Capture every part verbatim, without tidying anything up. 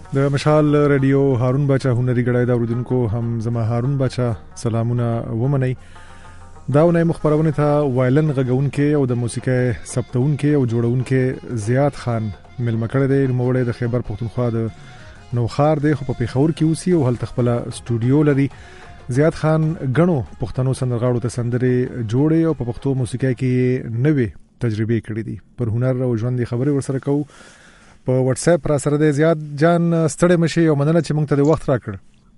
د مشال رادیو هارون بچا هنري غړای دا اوریدونکو هم زما هارون بچا سلامونه ومنئ. دا ونې مخبرونه ته وایلن غږونکې او د موسیقي ثبتونکې او جوړونکې زیات خان ملمکړه دی موړې د خیبر پختونخوا د نوخار دی خو په پیښور کې اوسي او هلته خپل سټوډیو لري. زیات خان غنو پښتنو سندرغاړو ته سندرې جوړې او په پښتو موسیقي کې نوې تجربې کړې دي. پر هنر او ژوند خبرې ورسره کوو. په واتس اپ را سره د زیات جان ستړي مشي او مننه چې موږ ته د وخت راکړ.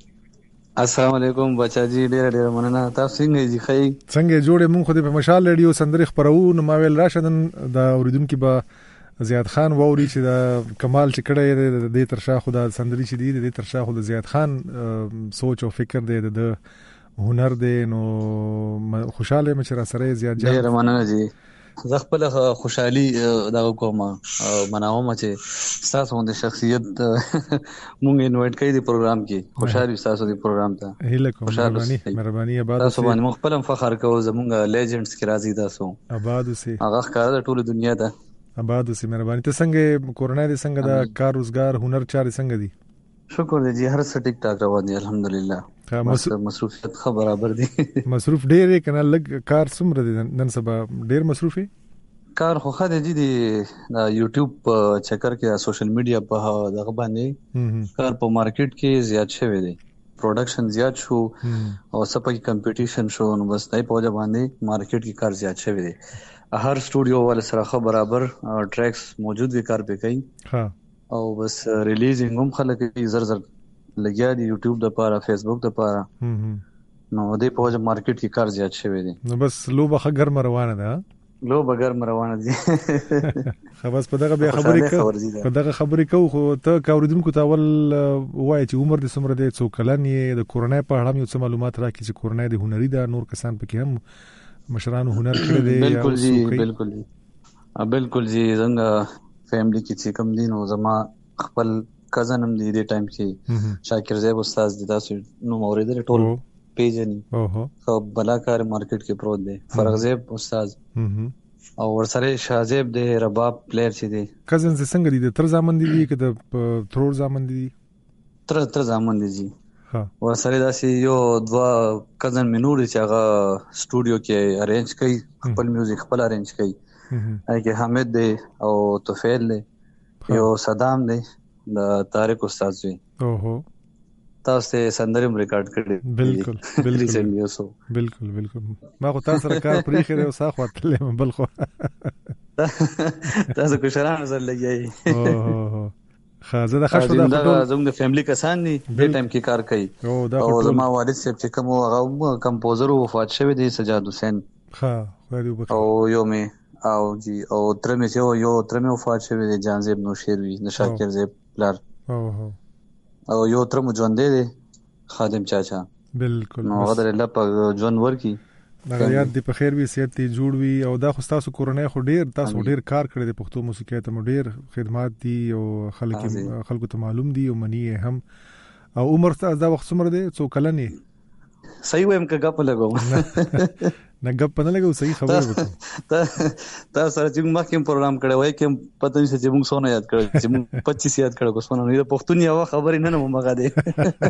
السلام علیکم بچا جی، ډیر ډیر مننه. تاسو څنګه یې خی څنګه جوړې مونږ خو د مشال رادیو سندري خبرو نو ما ویل راشدن د اوریدونکو به زیات خان ووري چې د کمال چې کړه د دې ترشا خو د سندري چې دی د دې ترشا خو د زیات خان سوچ او فکر دی د هنر دی. نو خوشاله مې چې را سره زیات جان ډیر مننه جی. زه خپل خوشحالي دا کوم مناوم چې تاسو د شخصیت مونږ انوایټ کړی دی پروګرام کې. خوشحالي تاسو دی پروګرام ته هیله کوم. مهرباني مهرباني آباد تاسو باندې مخبلم فخر کوو. زمونږ لیجنډز کې راځي تاسو آباد سي هغه ښکار د ټوله دنیا ته آباد سي. مهرباني. ته څنګه کورونا دي څنګه دا کار روزګار هنر چاري څنګه دي؟ شکر دی جی، هر څه ټیک ټاک روان دي الحمدلله. مصروفیت خو برابر دي. مصروف ډیر کنه لګ کار څومره دي نن سبا؟ ډیر مصروفي کار خو خاله دي د یوټیوب چکر کې سوشل میډیا په دغه باندې کار په مارکیټ کې زیات شوی دی. پروډکشن زیات شو او سپک کمپټیشن شو نو بس دای په وجه باندې مارکیټ کې کار زیات شوی دی. هر سټوډیو ول سره خو برابر ټریکس موجود وی کار به کوي. ها او بس ریلیزینګ هم خلک زر زر لګیا دي یوټیوب د پاره فیسبوک د پاره. نو دې په وجه مارکیټ کې کار زیات شوی دی. نو بس لوبه خګر روانه ده. لو بغیر روانه دي. خلاص په دغه بیا خبرې کوو په دغه خبرې کوو خو ته کاوریدونکو ته ول وای چې عمر د سمره د څو کلن یې د کورونا په اړه یو څه معلومات راکړي چې کورونا د هنري دا نور کسان پکې هم مشرانو هنر کړی دی. بالکل جی بالکل جی بالکل جی. څنګه فیملی کې چې کم دین او زما خپل کزن هم دی د ټایم کې شاکر زیب استاد د تاسو نو اوریدل ټول پیجنی او بلاکار مارکیټ کې پروت دی. فرغ زیب استاد او ورسره شازیب د رباب پلیئر چې دی. کزن څنګه دي؟ د تر زامن دي که د ترور زامن دي؟ تر تر زامن دي جی. ها ورسره داسې یو دوا کزن منور چې هغه سټوډیو کې ارینج کوي خپل میوزیک خپل ارینج کوي. هغه حمید دی او توفیل دی. یو صدام دی د طارق استاد وی. اوهو تاسو سندرم ریکارډ کړی. بالکل بالکل بالکل بالکل. ما خو تاسو سره کار پرې خره او ساخ وتلې بل خو تاسو کو شران زر لګی. اوه خازه د خښو د زموږ د فیملی کسان دي د ټایم کې کار کوي. او زما والد صاحب چې کوم هغه کمپوزر وفات شوی دی سجاد حسین. ها خو او یو می او جی او تر مې یو یو تر مې وفات شوی دی جان زیب نوشیروي د شاکر زیب پلار. اوه او یو تر مو ژوند دی خادم چاچا. بالکل. نو غدر الله په ژوند ورکی دا یاد دی په خیر وي صحت دی جوړ وي. او دا خو تاسو کورونا خو ډیر تاسو ډیر کار کړی دی پښتو موسیقي ته ډیر خدمات دي او خلک خلکو ته معلوم دي او منی هم. او عمر تاسو دا وخت څومره دی؟ څو کلن یې؟ صحیح وایم که غپ لګوم نه غپ نه لګو صحیح خبره وکړه. تا تا سره چې ما کوم پروګرام کړی وای کوم پته نشته چې موږ سونه یاد کړو چې موږ پچیس یاد کړو کو سونه نه پښتون یو خبرې نه نه مګه دی.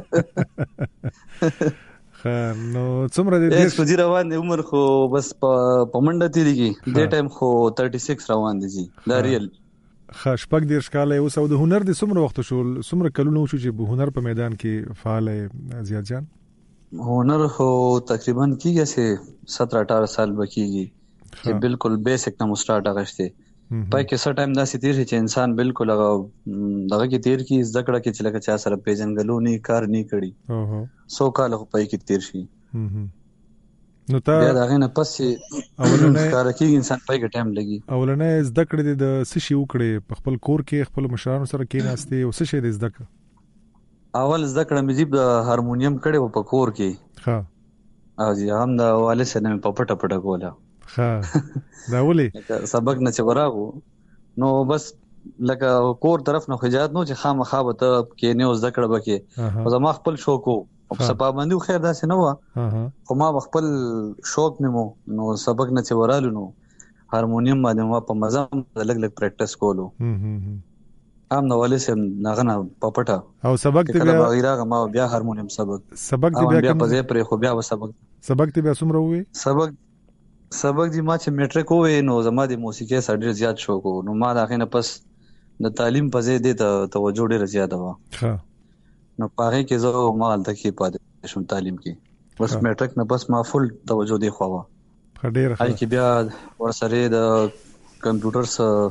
خا نو څومره دی؟ ایس فجر روان دی عمر خو بس په منډه تیریږي د ټایم خو شپږ روان دی جی. دا ریل خاص پک دیر شکاله اوس او د هنر د څومره وخت شو څومره کلونه شو چې په هنر په میدان کې فعال زیات جان؟ هنر خو تقریبا کیږي چې سترہ اٹھارہ سال بکیږي چې بالکل بیسک نه مستارټ اغشته. پای کې سر ټایم داسې تیر چې انسان بالکل هغه دغه کې تیر کی زکړه کې چې لکه چا سره پیژنګلو نه کار نه کړي. اوه سو کال خو پای کې تیر شي. نو تا بیا دغه نه پسې اولنې کار کوي انسان پای کې ټایم لګي. اولنې زده کړې د سشي وکړې په خپل کور کې خپل مشرانو سره کېناستې او سشي د زده کړ. اول زده کړم مې د هارمونیم کړې په کور کې. ها او جی هم د والد سره په پټه پټه کوله. ها دا ولي سبق نه چې وراغو نو بس لکه کور طرف نه خجات نو چې خامخا به ته کې نه زده کړه بکې. او زما خپل شوق وو او سپابندي خیر داسې نه و خو ما خپل شوق مې نو سبق نه چې ورالو نو هارمونیم باندې ما په مزه لګ لګ پریکټیس کولو. هم نو ولې سم نغنه پپټه او سبق ته بیا غیره ما بیا هارمونیم سبق سبق دی بیا کوم ځای پر خو بیا سبق سبق ته بیا څومره وې سبق سبق دی ما چې میټریک وې نو زما د موسیقي سره ډیر زیات شوق نو ما دا غینه پس د تعلیم په ځای دی ته توجه ډیره زیاته و ها نو پاره کې زه ما د کې پاتې شوم تعلیم کې بس میټریک نه بس ما فل توجه دی خو وا ډیره هاي کې بیا ورسره د کمپیوټر سره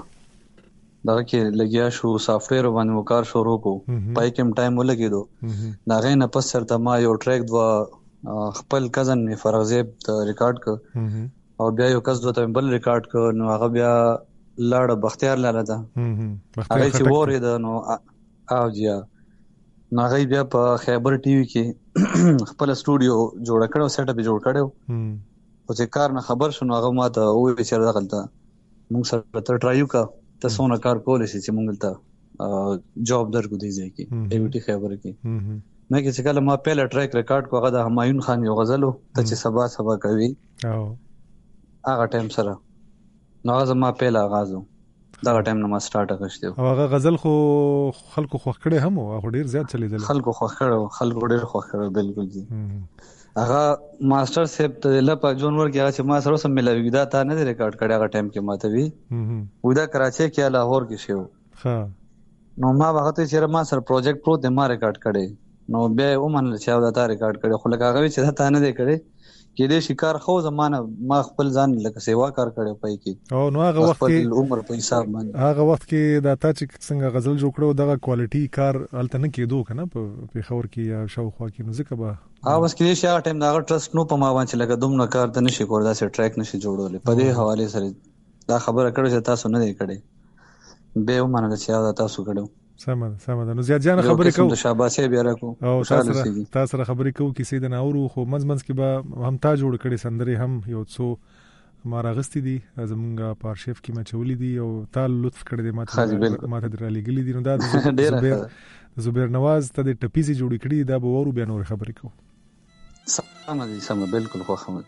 دا کې لګیا شو سافټویر باندې وکړ شروع کو پای کې ټایم ولګیدو دا غینه پس سره ما یو ټریک دوا خپل کزن می فرغزیب ته ریکارډ ک او بیا یو کس دوته بل ریکارډ ک نو هغه بیا لاړ بختیار لاله ده هغه چې وره ده نو او جیا نو هغه بیا په خیبر ټي وي کې خپل سټوډیو جوړ کړو سیټ اپ جوړ کړو او چې کار نه خبر شونه هغه ماته وې چې راغله غلطه موږ سره تر ټرایو کا ته سونه کار کولې چې موږ ته جاب درکو دی ځای کې ای وی ټي خبره کې مې کې چې کله ما پهلا ټریک ریکارډ کوغه د همایون خان یو غزلو ته چې سبا سبا کوي او هغه ټایم سره نو هغه ما پهلا غازو دا ټایم نه ما سٹارټ کړشته او هغه غزل خو خلکو خوښ کړي هم او ډیر زیات چلیدل خلکو خوښ کړو خلکو ډیر خوښ کړو بالکل جی هغه ماستر صاحب ته لپاره جون ورګه چې ما سره سم ملوي دا تا نه ریکارډ کړی هغه ټایم کې ماته وی ودا کراچي کې لاهور کې شو ها نو ما وخت چې ما سره پروجیکټ پرو د ما ریکارډ کړي نو بیا ومنل چې دا تا ریکارډ کړي خو لکه هغه چې تا نه دی کړی کې دې شکار خو زمانه ما خپل ځان لکه سیوا کار کړو پای کې او نو هغه وخت کې عمر په حساب باندې هغه وخت کې دا تا چې څنګه غزل جوړ کړو دغه کوالټي کار الته نه کېدو کنه په خبر کې یا شاوخوا کې نو ځکه به ها بس کې شي ټایم دا ټرست نو په ما باندې لکه دومره کار ته نشي کول دا سه ټریک نشي جوړول په دې حواله سره دا خبره کړو چې تاسو نه دی کړی به ومنل چې دا تاسو کړو سم سم نو زیات جان خبرې کوو شاباسي بیا راکو او تاسو تاسو خبرې کوو کیسې د ناورو خو منځ منځ کې به هم تا جوړ کړي سندري هم یو څو ما راغستې دي زمونږ په ارشیف کې ما چولې دي او تا لطف کړی دی ماته ماته درالې غلي دي نو دا زبیر زبیر نواز ته د ټپیزي جوړ کړي دا به ورو بیا نور خبرې کوو سم دي سم بالکل خو خمد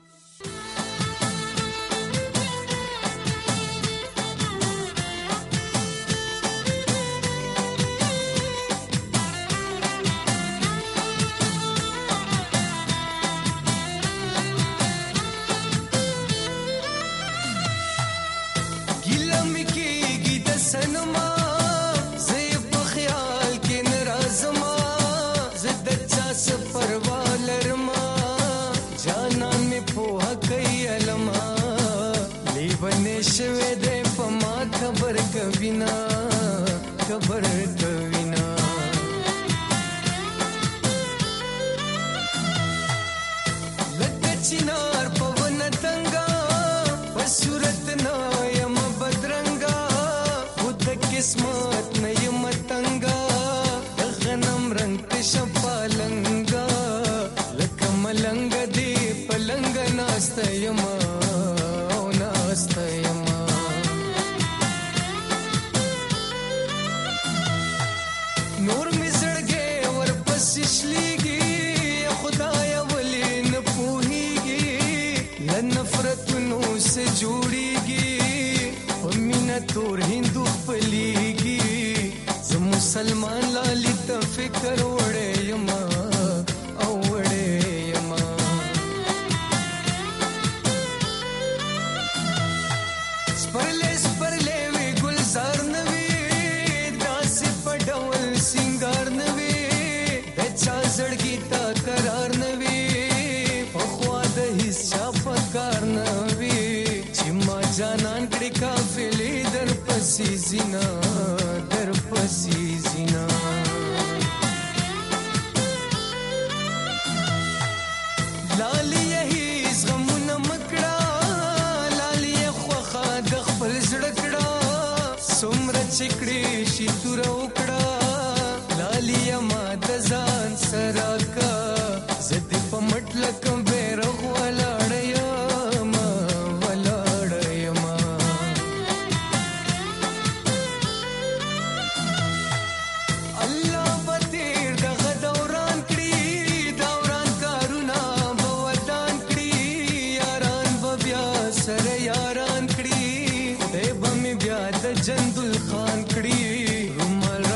جندل خان کړي رومال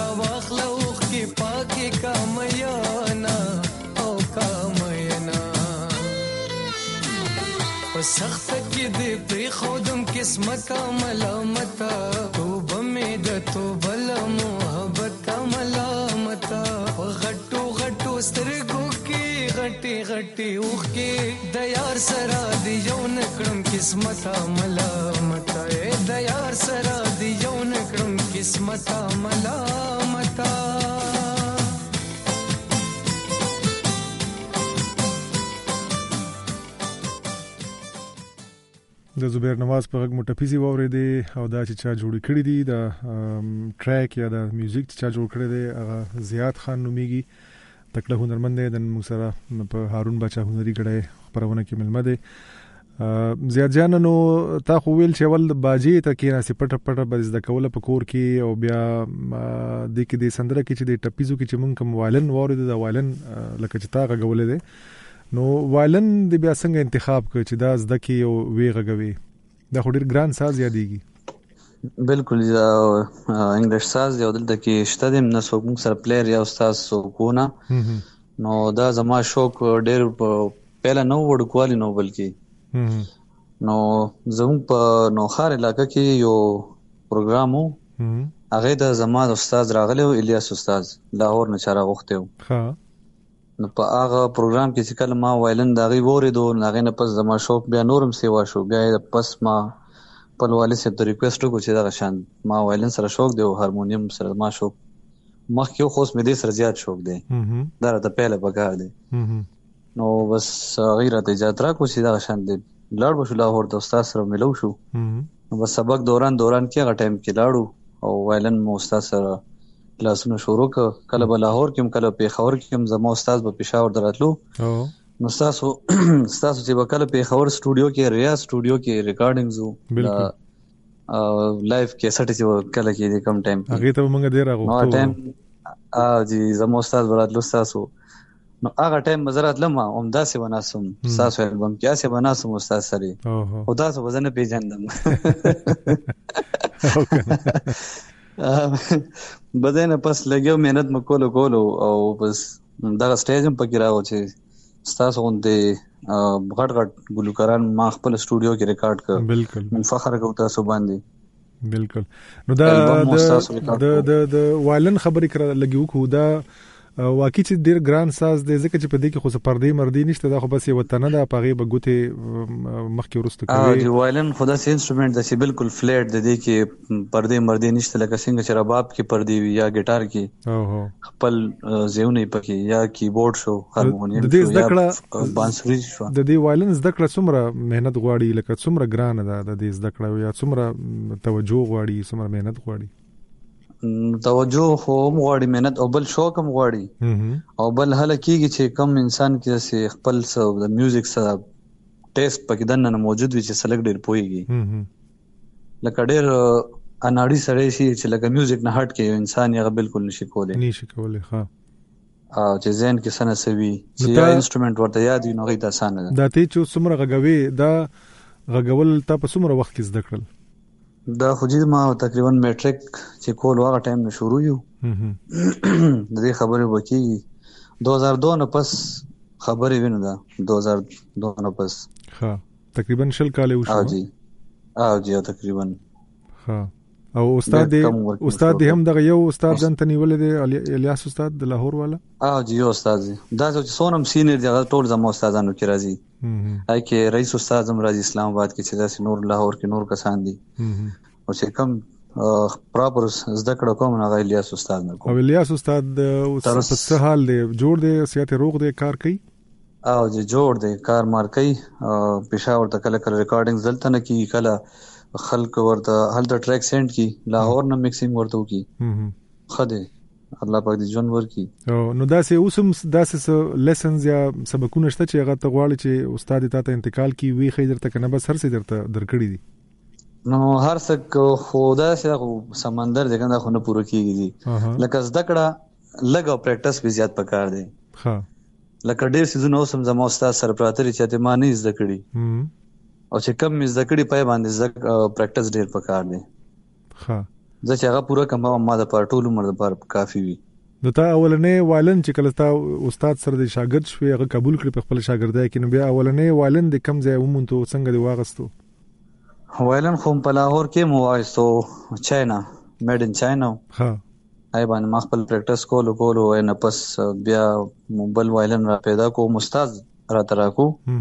سخت کې دې پری خودم قسمت ملامت توبه مې د توبه له محبت ملامت غټو غټو سترګو کې غټي غټي اوخ کې د یار سره دی یو نکړم قسمت ملامت د یار سره دی یو نکړم قسمت ملامت. د زبیر نواز په غږ مټفیزي واورېدې او دا چې چا جوړ کړی دی د ټریک یا د میوزیک چې چا جوړ کړی دی هغه زیات خان نومیږي. تکړه هنرمند دی. د موږ سره په هارون بچا هنري غړی خبرونه کې ملمه دی. زیات جان نو تا خو ویل چې ول باجی ته کې ناسې پټ پټ به زده کوله په کور کې او بیا د کې د سندره کې چې د ټپیزو کې چې مونږ کوم وایلن واورېد د وایلن لکه چې تا غوولې دی نو وایلن د بیا څنګه انتخاب کړ چې دا زده کې او وی غږوي دا خو ډیر ګران ساز یادېږي. بالکل انګلیش ساز یو دلته کې شته دیم نه څوک موږ سره پلیئر یا استاد څوک نو دا زما شوق ډیر پهلا نو وړکوالي نو بلکې نو زموږ په نوخار علاقه کې یو پروګرام وو هغه د زما استاد راغلی و الیاس استاد لاهور نه چاره غوښته و نو په هغه پروګرام کې چې کله ما وایلن داغي وریدو هغه نه پس زما شوق بیا نورم سیوا شو بیا پس ما په والي سره د ریکوست کو چې دا شان ما وایلن سره شوق دی او هارمونیم سره ما شوق مخکې خو اوس مې دې سره زیات شوق دی دا راته پهله پکار دی نو بس غیره ته اجازه را کو چې دا شان دی لاړ بشو لاهور د استاد سره ملو شو نو بس سبق دوران دوران کې هغه ټایم کې لاړو او وایلن مو استاد سره کلاسونه شروع ک کله په لاهور کې کله په خبر کې زمو استاد په پېښور دراتلو نو تاسو تاسو چې وکاله په خبر سټوډیو کې ریاض سټوډیو کې ریکارډینګز وو ا لایف کیسټ چې کله کې کم ټایم هغه ته موږ ډیر راغو نو ټایم ا جی زمو استاد دراتلو تاسو نو هغه ټایم مزرات لمه اومدا سي وناسم تاسو البم کې اسه وناسم استاد سره او تاسو وزن پیژندم بدنه پس لګیو مهنت مکولو کولو او بس دا سټیج هم پکې راو چې تاسو غونډه غټ غټ ګلوکاران ما خپل سټوډیو کې ریکارډ کړ بالکل من فخر کوم تاسو باندې بالکل نو دا د د د وایلن خبرې کړه لګیو کو دا واقعي چې ډیر ګران ساز دی ځکه چې په دې کې خو سپردې مردي نشته دا خو بس یو وطن ده پغه بغوته مخکې ورسته کوي ا دی وایلن خدا سي انسټرومنت د سی بالکل فلیټ د دې کې پردې مردي نشته لکه څنګه چې رباب کې پردې وي یا ګټار کې اوه خپل زیونه پکې یا کیبورډ شو هارمونیم د دې ذکر بانسری شو د دې وایلن ذکر څومره مهنت غواړي لکه څومره ګران ده د دې ذکر یا څومره توجه غواړي څومره مهنت غواړي توجه خو غواړي مهنت او بل شوق هم غواړي او بل هله کېږي چې کم انسان کې چې خپل سره د میوزیک سره ټیسټ پکې دنه موجود وي چې سلیکټ ډیر پويږي لکه ډیر اناړي سره شي چې لکه میوزیک نه هټ کې انسان یې بالکل نشي کولای نشي کولای ها او چې زین کې سنه سوي چې یا انسټرومنت ورته یاد وي نو غي د اسانه ده دا ته چې څومره غږوي دا غږول تا په څومره وخت کې زده کړل دا خو جید ما تقریبا میټریک چې کول واغه ټایم نه شروع یو د دې خبرې وکي دو هزار دو نه پس خبرې وینم دا دو هزار دو نه پس ها تقریبا شل کال وشو اه جی اه جی تقریبا ها او استاد دی استاد دی هم دغه یو استاد ځان ته نیولې دی الیاس استاد د لاهور والا اه جی یو استاد دی دا چې سونم سینیر دی ټول زمو استادانو کې راځي هاي کې رئیس استاد هم راځي اسلام آباد کې چې داسې نور لاهور کې نور کسان دي او چې کوم پراپر زده کړه کوم هغه الیاس استاد نه کوم او الیاس استاد اوس په حال دی جوړ دی سیات روغ دی کار کوي او چې جوړ دی کار مار کوي پېښور ته کله کله ریکارډینګ زلته نه کی کله خلک ورته هل د ټریک سند کی لاهور نه میکسینګ ورته وکي خده الله پاک دې جون ورکی نو داسې اوسم داسې لیسنز یا سبقونه شته چې هغه ته غواړي چې استاد ته انتقال کی وی خیر ته کنه بس هر څه درته درکړي دي نو هر څه خدا څخه سمندر دغه خو نه پوره کیږي لکه زده کړه لګو پریکټس به زیات پکار دی ها لکه ډیر سيزونه اوسم زمو استاد سره پراتري چې ته ما نه زده کړي او چې کم زده کړي پای باندې زده پریکټس ډیر پکار دی ها زه چې هغه پوره کوم ما د پټول عمر د پر کافي وي نو تا اولنې وایلن چې کله تا استاد سره د شاګرد شوې هغه قبول کړ په خپل شاګردای کې، نو بیا اولنې وایلن د کم ځای ومونته څنګه دی واغستو؟ وایلن خو په لاهور کې مو وایستو، چاینا، میډ ان چاینا. ها آی باندې ما خپل پریکټس کولو کولو نه پس بیا موبایل وایلن را پیدا کو، استاد را تراکو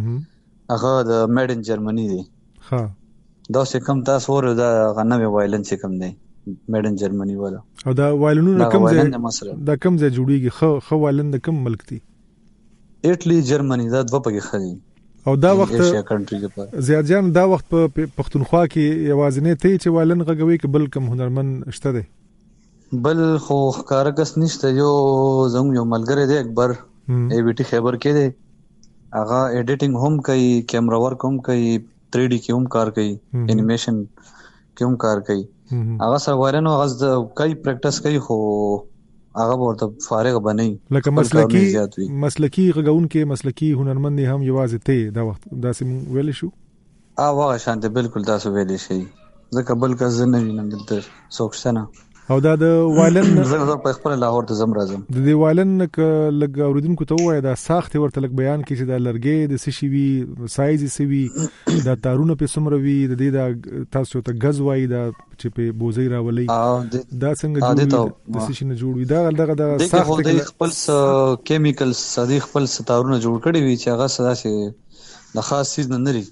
هغه د میډ ان جرمني دی. ها دا څه کم تاسو ور دا غنوي وایلن څه کم دی میډ ان جرمني والا. او دا وایلنونه کم ځای دا کم ځای جوړیږي؟ خو خو وایلن د کم ملک دی؟ ایټلی، جرمني، دا دوه پکې خدي. او دا وخت زیات جان دا وخت په پښتونخوا کې یوازینی ته چې وایلن غږوي کې بل کوم هنرمند شته دی؟ بل خو کارکس نشته، یو زموږ یو ملګری دی اکبر ای بی ټی خیبر کې دی، هغه ایډیټینګ هم کوي، کیمرا ورک هم کوي، تھری ډی کې هم کار کوي، انیمیشن کې هم کار کوي. هغه سره وایلن هغه کوي پریکټس کوي، خو هغه ورته فارغ بنئ لکه مسلکی مسلکی غږون کې مسلکی هنرمند هم یوازې ته دا وخت داسې ویل شو؟ ا واه شانته بالکل تاسو ویل شي، ځکه بل کا زنه وینم دلته سوکشنه. او دا د وایلن زه په خپل لاهور ته زم راځم. د دې وایلن ک لګ اوریدونکو ته وای دا ساخت ورته لګ بیان کی چې دا لرګي د سشي وی سایز سی وی دا تارونه په سمره وی د دې دا تاسو ته غز وای دا چې په بوزي راولي دا څنګه جوړ د سشي نه جوړ وی دا دغه د ساخت د خپل کیمیکلز صدیق خپل ستارونه جوړ کړي وی چې هغه سدا سي د خاص چیز نه نری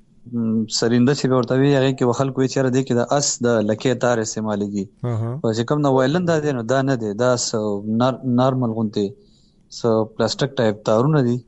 سرینده چې ورته وی هغه کې وخل کوی چیرې دی کې د اس د لکې تار استعماليږي. او چې کوم نو وایلن دا دی نو دا نه دی، دا نارمل غونته سو پلاستیک ټایپ تارونه دي،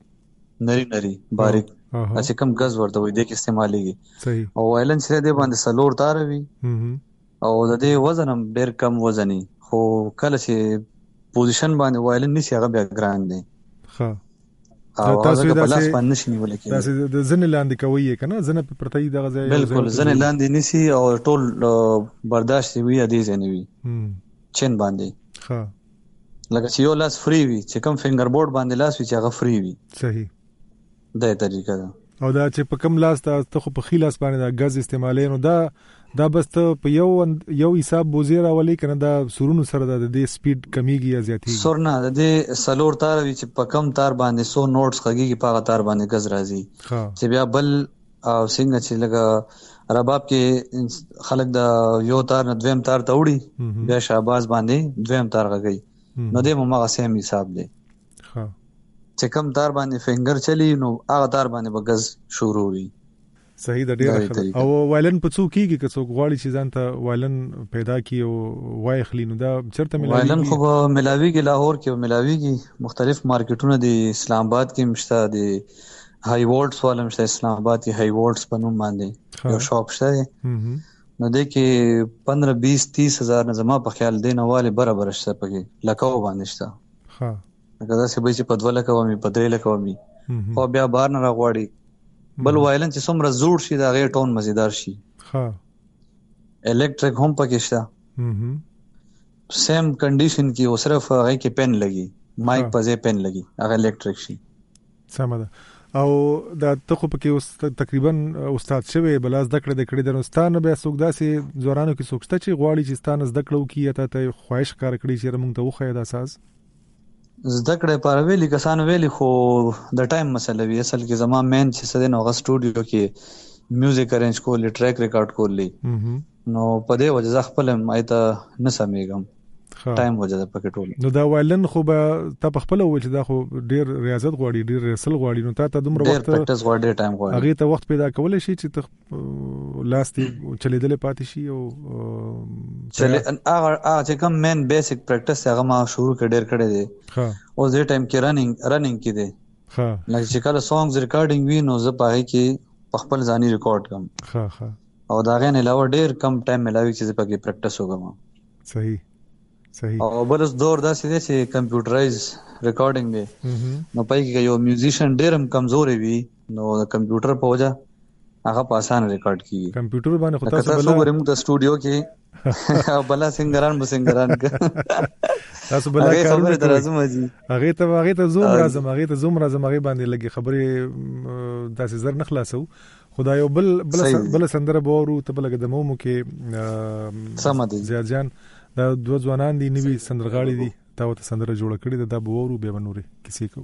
نری نری باریک، چې کوم غاز ورته وی دی کې استعماليږي. صحیح. او وایلن چې دی باندې سلور تار وی او د دې وزن هم ډیر کم وزني، خو کله چې پوزیشن باندې وایلن نشي هغه بیا ګران دی. ها تاسو دا څه تاسو د زنه لاندې کوي کنه، زنه په پرتای دغه ځای بالکل زنه لاندې نسی او ټول برداشت وی ادي زنه وی چین باندې. ها لکه چې یو لاس فری وی، چې کوم فینګر بورډ باندې لاس وی چې هغه فری وی. صحیح. دا طریقه ده. او دا چې په کوم لاس ته خو په خیلاس باندې دا غاز استعمالي نو دا دا بس ته په یو یو حساب بوزیر اولی کنه دا سورونو سره د دې سپیډ کمیږي یا زیاتیږي؟ سورنا د دې سلور تار وی چې په کم تار باندې سو نوټس خګيږي، په تار باندې غز راځي. چې بیا بل او څنګه چې لګا رباب کې خلک د یو تار نه دویم تار ته وړي، بیا شاباز باندې دویم تار غږي، نو دې مو سیم حساب دی. ها چې کم تار باندې فینګر چلی نو هغه تار باندې بغز شروع وي. صحیح د ډیره. او وایلن په څو کېږي که څوک غواړي چې ځان ته وایلن پیدا کړي او وای خلی نو دا چرته ملاوي؟ وایلن خو ملاوي کې لاهور کې ملاوي کې مختلف مارکیټونه دي، اسلام آباد کې مشته دي، هاي وولټس والا مشته اسلام آباد کې هاي وولټس په نوم باندې یو شاپ شته نو د کې پندرہ بیس تیس هزار نه زما په خیال دی نه والی برابر شته پکې لکاو باندې شته. ها دا څه به چې په دوه لکه ومي په درې لکه ومي او بیا بار نه راغواړي. بل وایلن چې څومره زوړ شي دا غیر ټون مزیدار شي. ها الکتریک هم پکې شته، هم سیم کنډیشن کې او صرف هغه کې پن لګي، مایک په ځای پن لګي، هغه الکتریک شي. سم ده. او دا ته خو پکې اوس تقریبا استاد شوی بلاز د کړه د کړه د نستانه بیا څوک داسې زورانو کې څوک شته چې غواړي چې ستانه زده کړو کې ته ته خواهش کار کړی چې موږ ته وخه دا اساس زده کړې پر ویلي کسان ویلي، خو د ټایم مسله وی. اصل کې زما مین چې سده نو غ سټوډیو کې میوزیک ارینج کولې، ټریک ریکارډ کولې، نو په دې وجه خپل مایته نه سمېږم، ټایم وجه د پکې ټول. نو دا وایلن خو به ته په خپل وجه دا خو ډیر ریاضت غواړي، ډیر ریسل غواړي، نو تا ته دومره وخت ډیر پریکټس غواړي، ډیر ټایم غواړي، هغه ته وخت پیدا کولای شي چې ته لاستي چلیدل پاتې شي او چلې هغه هغه چې کوم مین بیسیک پریکټس هغه ما شروع کړ ډیر کړی دی. ها او زه ټایم کې رننګ رننګ کې دی. ها لکه چې کله سانګز ریکارډینګ وی نو زه پاره کې خپل ځاني ریکارډ کوم. ها ها او دا غن علاوه ډیر کم ټایم ملاوي چې زه پکې پریکټس وکم. صحیح صحیح. او بل اوس دور داسې دی چې کمپیوټرایز ریکارډینګ دی، نو پای کې یو میوزیشن ډیر هم کمزوري وي نو د کمپیوټر په وجه هغه په اسانه ریکارډ کیږي. کمپیوټر باندې خو تاسو بل ورم د سټوډیو کې او بل سنگران به سنگران تاسو بل کارونه درازم دي، هغه ته هغه ته زوم راځم هغه ته زوم راځم هغه باندې لګي خبرې داسې زر نه خلاصو. خدای بل بل بل سندره بورو ته بل قدمو مو کې سم دي زیات جان دا دوه ځوانان دي نوی سندرغاړي دي تا ته سندره جوړه کړې ده دا به وورو بیا به نورې کیسې کوو.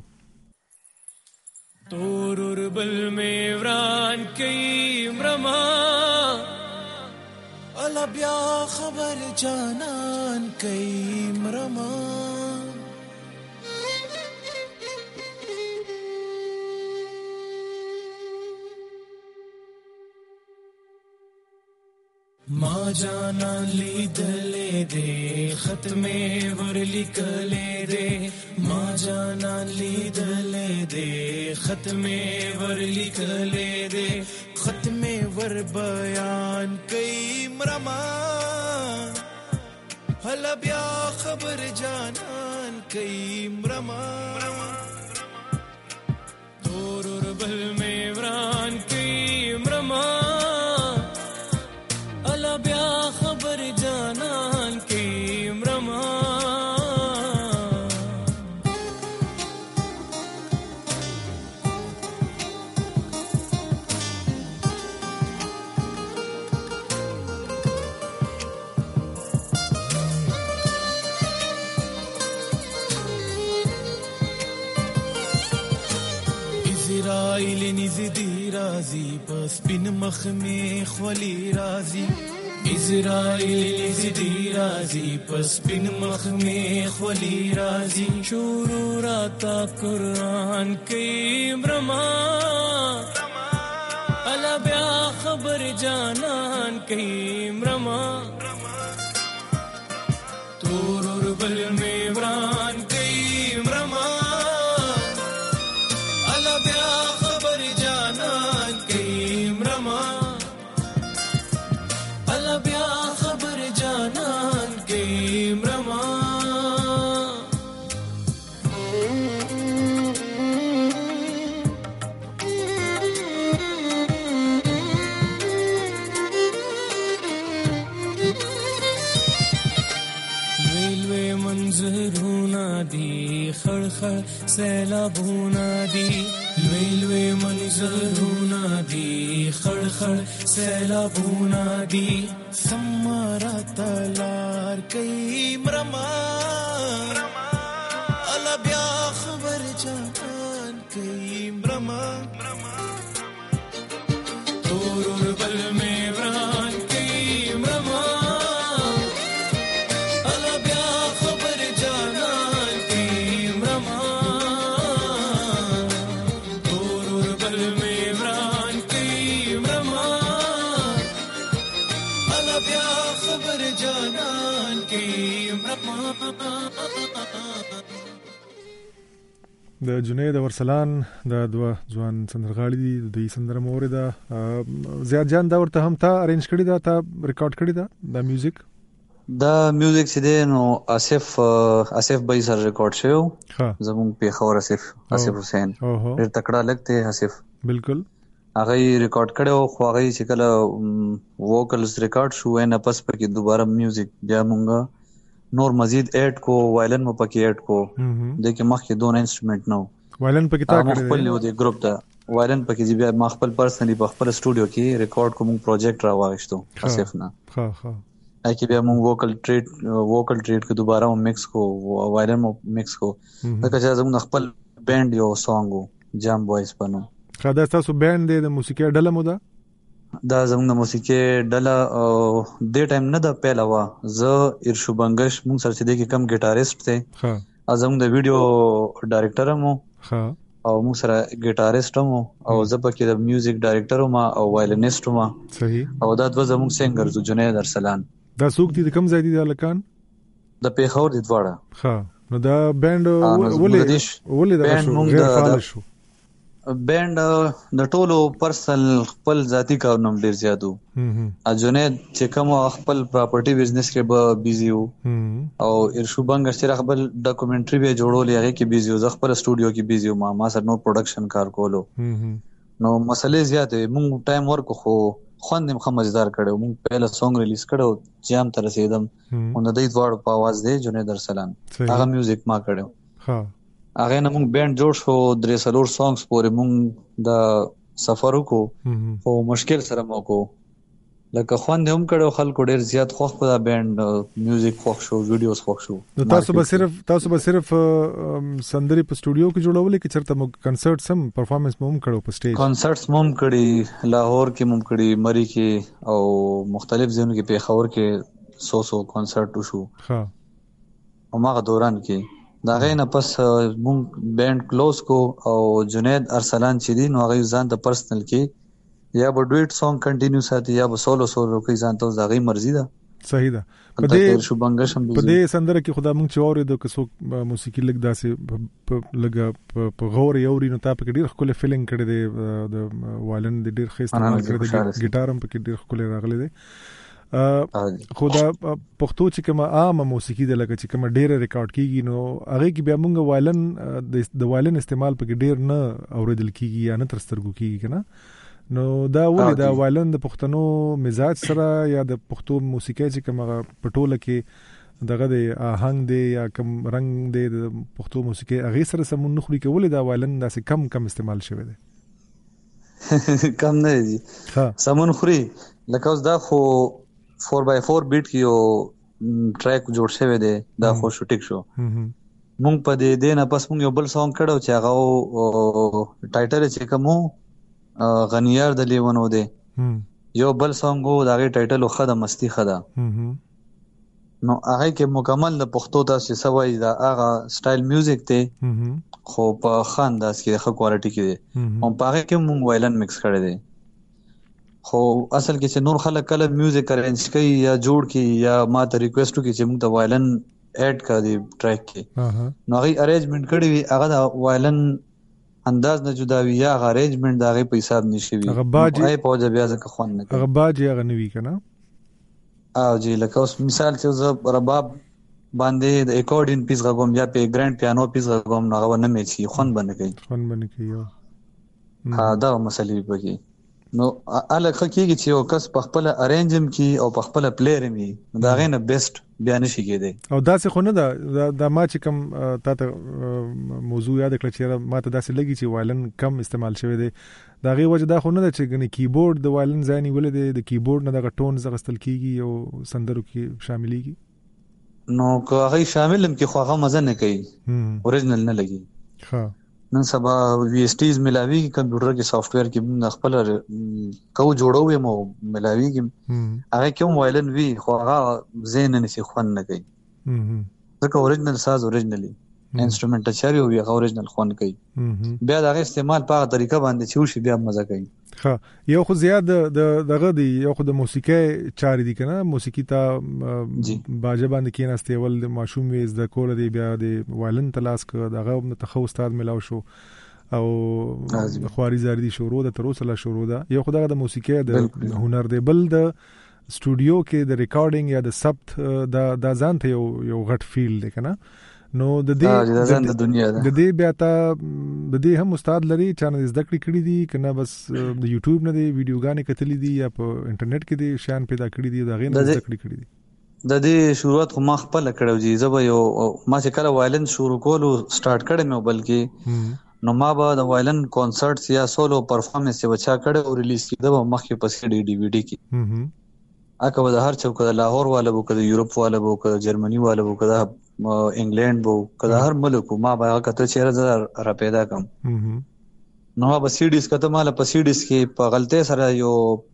تورور بل میں وران کئی مرما الا بیا خبر جانان کئی مرما ما جانا لی دلے دے ختم ور لکلے دے ما جانا لی دلے دے ختم ور لکلے دے ختم ور بیان کئی مرما حل بیا خبر جانان کئی مرما تورور بل میں وران کئی مرما بیا خبر جانان کی مرما اسرائیل نزدی رازی پس بن مخ میں خلی رازی اسرائیل نزدی رازی پس بن مخ میں خلی رازی شروع راتا قرآن کی مرما الا بیا خبر جانان کی مرما تورور بل میں وران کی مرما الا بیا خبر جانان کی مرما بیا خبر جانان کی مرما ویلوے منظرونا دی خڑ خڑ سیلابونا دی ویلوے منظرونا دی خڑ خڑ سیلابونا دی سمارا تلار کئی مرما الا بیا خبر جانان کئی مرما تورور بل میں وران کئی مرما الا بیا خبر جانان کئی مرما تورور بل میں وران کئی مرما الا بیا خبر جانان کی مرما. د جنید ورسلان د دوه ځوان سندرغاړي دي د دې سندره مورې ده زیاد جان دا ورته هم تا ارینج کړی دا تا ریکارډ کړی دا د میوزیک دا میوزیک چې دی نو آصف آصف بھائی سره ریکارډ شوی زموږ پیښور آصف آصف حسین ډېر تکړه لګته آصف بالکل هغه ریکارډ کړو خو هغه چې کله ووکلز ریکارډ شو نه پس پکې دوباره میوزیک بیا مونږه نور مزید ایڈ کو وایلن مو پکې ایڈ کو دغه مخکې دوه انسټرومنټ نو وایلن پکې تا کړی خپل یو دی ګروپ ته وایلن پکې چې بیا ما خپل پرسنلی په خپل سټوډیو کې ریکارډ کوم پروجیکټ راوښتو آصف نه ها ها اکی بیا مونږ ووکل ټریډ ووکل ټریډ کې دوباره مو مکس کو وایلن مو مکس کو لکه چې زموږ خپل بینډ یو سانګ جام بوایز پنو خدا تاسو بینډ دی د موسیقي ډله مو ده دا زموږ د موسیقي ډله د ټایم نه د پهلا وا ز ارشو بنگش مونږ سره چې د کم ګیټاریست ته ها زموږ د ویډیو ډایرکټر مو ها او مونږ سره ګیټاریست مو او زپکې د میوزیک ډایرکټر مو او وایلنیست مو صحیح او دا د زموږ سنگر جنید ارسلان دا څوک دي کم ځای دي د لکان د پیښور د دواړه ها نو دا بینډ ولې ولې دا شو غیر فعال شو بینډ د ټولو پرسنل خپل ذاتی کارونه ډیر زیاتو ا جنید چې کوم خپل پراپرټي بزنس کې به بیزی وو او ارشو بنګ چې خپل ډاکومنټري به جوړول هغه کې بیزی وو خپل سټوډیو کې بیزی وو ما ما سره نو پروډکشن کار کولو نو مسلې زیاتې مونږ ټایم ورکو خو خوندم خمزدار کړو مونږ پهله سونګ ریلیز کړو جام تر رسیدم او د دې دوړ په आवाज دی جنید ارسلان هغه میوزیک ما کړو ها هغه نه مونږ بینډ جوړ شو درې سلور سانګز پورې مونږ د سفر وکړو او مشکل سره مو کو لکه خوند هم کړو خلکو ډیر زیات خوښ په دا بینډ میوزیک خوښ شو ویډیوز خوښ شو. نو تاسو به صرف تاسو به صرف سندري په سټوډیو کې جوړولې کې چرته مو کنسرټ سم پرفارمنس مو هم کړو په سټیج؟ کنسرټس مو هم کړی، لاهور کې مو کړی، مری کې او مختلف ځایونو کې، پیښور کې سو سو کنسرټ وشو. ها او ماغه دوران کې دا غینه پس مونږ بینډ کلوز کو او جنید ارسلان چې دی نو هغه ځان ته پرسنل کې یا به ډویټ سونګ کنټینیو ساتي یا به سولو سولو کوي، ځان ته زغی مرزي ده. صحیح ده. په دې شو بنګشم په دې سندره کې خدا مونږ چې اورې د کسو موسیقي لګ داسې لګ په غور یوري نو تاسو کې ډیر خپل فیلینګ کړی دی، د وایلن د ډیر ښه استعمال کړی دی، ګیټار هم پکې ډیر خپل راغلی دی. خدا پښتو چې کومه عامه موسیقي د لکه چې کومه ډیره ریکارډ کیږي نو هغه کې بیا مونږ وایلن د وایلن استعمال پکې ډیر نه اوریدل کیږي یا نه تر سترګو کیږي کنه. نو دا ولې دا وایلن د پښتنو مزاج سره یا د پښتو موسیقي چې کومه پټوله کې دغه د آهنګ دی یا کوم رنگ دی د پښتو موسیقي هغه سره سمون نخري کې ولې دا وایلن داسې کم کم استعمال شوی دی؟ کم نه دی سمون خوري، لکه اوس دا خو فور بای فور بیټ کې یو ټریک جوړ شوی دی، دا خو شوټیک شو. مونږ په دې دې نه پس مونږ یو بل سونګ کړو چې هغه ټایټل چې کومو غنیار د لیونو دی، یو بل سونګ وو دا غي ټایټل خدا مستی خدا. نو هغه کې مکمل د پښتو تاسو سوي دا هغه سټایل میوزیک دی خو په خانداس کې ښه کوالټي کې دی او په هغه کې مونږ وایلن مکس کړی دی. خو اصل کې چې نور خلک کله میوزیک ارینج کوي یا جوړ کوي یا ما ته ریکوست کوي چې موږ د وایلن اډ کړی ټریک کې، نو هغه ارینجمنت کړی وي هغه د وایلن انداز نه جدا وی یا ارینجمنت دا غي په حساب نشي وی، هغه باجی په وجه بیا ځکه خوان نه کوي، هغه باجی هغه نوي کنه. او جی لکه اوس مثال چې ز رباب باندې د اکورډین پیس غوم یا په ګرانډ پیانو پیس غوم نه غو نه میچي خوان باندې کوي خوان باندې کوي. ها دا مسلې پکې نو الګ کېږي چې یو کس په خپل ارینجم کی او په خپل پلیئر می دا غینه بیسټ بیا نشي کېدی. او دا څه خو نه دا د ما چې کوم تاسو موضوع یاد کړی چې ما ته داسې لګي چې وایلن کم استعمال شوی دی، دا غي وجه دا خو نه چې غني کیبورډ د وایلن ځای نیولې دی، د کیبورډ نه د ټونز غستل کیږي او سندرو کې شاملېږي. نو که هغه شامل هم کې خو هغه مزه نه کوي، اوریجنل نه لګي. ها نن سبا وی اس ټیز ملاوي کمپیوټر کې سافټویر کې خپل کو جوړوي مو ملاوي کې هغه کوم وایلن وی خو هغه زین نه سي خوان نه کوي، ځکه اوریجنل ساز اوریجنلی انسټرومنټ چاري وي هغه اوریجنل خوان کوي، بیا دا غي استعمال په طریقه باندې چې وشي بیا مزه کوي. ها یو خو زیات د دغه دی یو خو د موسیقي چاري دي کنه، موسیقي ته باجه باندې کې نسته ول د ماشوم ویز د کول دی بیا د وایلن تلاس ک دغه د تخو استاد ملاو شو او خواري زاری دي شروع د تروسله شروع ده. یو خدای د موسیقي د هنر دی، بل د سټوډیو کې د ریکارډینګ یا د ثبت د د ځان ته یو یو غټ فیل دی کنه. نو د دې د دنیا د دې بیا تا د دې هم استاد لري چې نه زده کړې کړې دي کنه، بس د یوټیوب نه دی ویډیوګانې کتلې دي یا په انټرنیټ کې دي شان پیدا کړې دي دا غي نه زده کړې کړې دي؟ د دې شروعات خو ما خپل کړو جی، زه به یو ما چې کله وایلن شروع کولو سٹارټ کړم مې بلکې نو ما به د وایلن کنسرټس یا سولو پرفارمنس چې بچا کړو او ریلیز کړو مخکې پسې ډي ډي وی ډي کې اکه د هر چوک د لاهور والا بو کده یورپ والا بو کده جرمنی والا بو کده انګلند بو کده هر ملک ما به کته چیرې زر را پیدا کم نو به سی ډیز کته مال په سی ډیز کې په غلطه سره یو